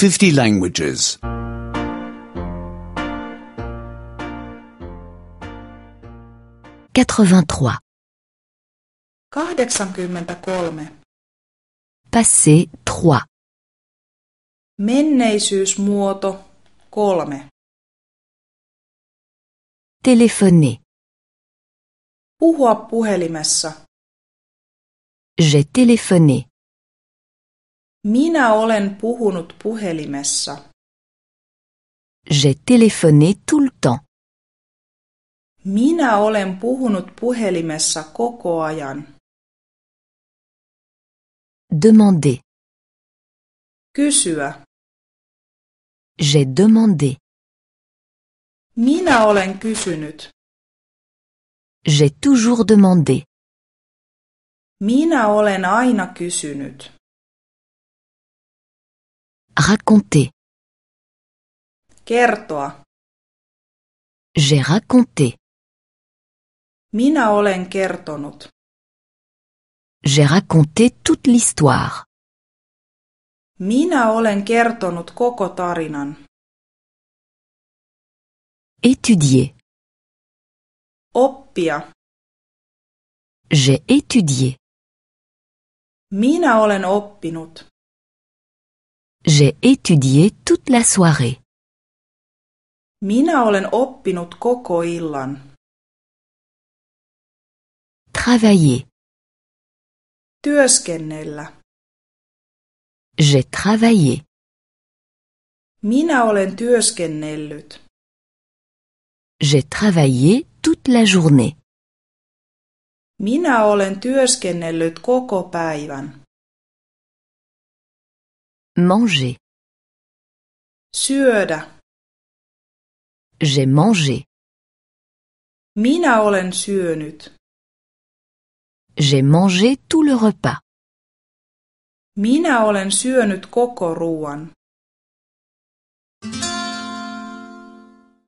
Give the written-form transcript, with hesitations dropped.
50 languages. 83. 83. Passé 3. Menneisyysmuoto 3. Téléphoner. Puhua puhelimessa. J'ai téléphoné. Minä olen puhunut puhelimessa. J'ai téléphoné tout le temps. Minä olen puhunut puhelimessa koko ajan. Demander. Kysyä. J'ai demandé. Minä olen kysynyt. J'ai toujours demandé. Minä olen aina kysynyt. Raconter. Kertoa. J'ai raconté. Minä olen kertonut. J'ai raconté toute l'histoire. Minä olen kertonut koko tarinan. Étudier. Oppia. J'ai étudié. Minä olen oppinut. J'ai étudié toute la soirée. Minä olen oppinut koko illan. Travailler. Työskennellä. J'ai travaillé. Minä olen työskennellyt. J'ai travaillé toute la journée. Minä olen työskennellyt koko päivän. Manger. Syödä. J'ai mangé. Minä olen syönyt. J'ai mangé tout le repas. Minä olen syönyt koko ruoan.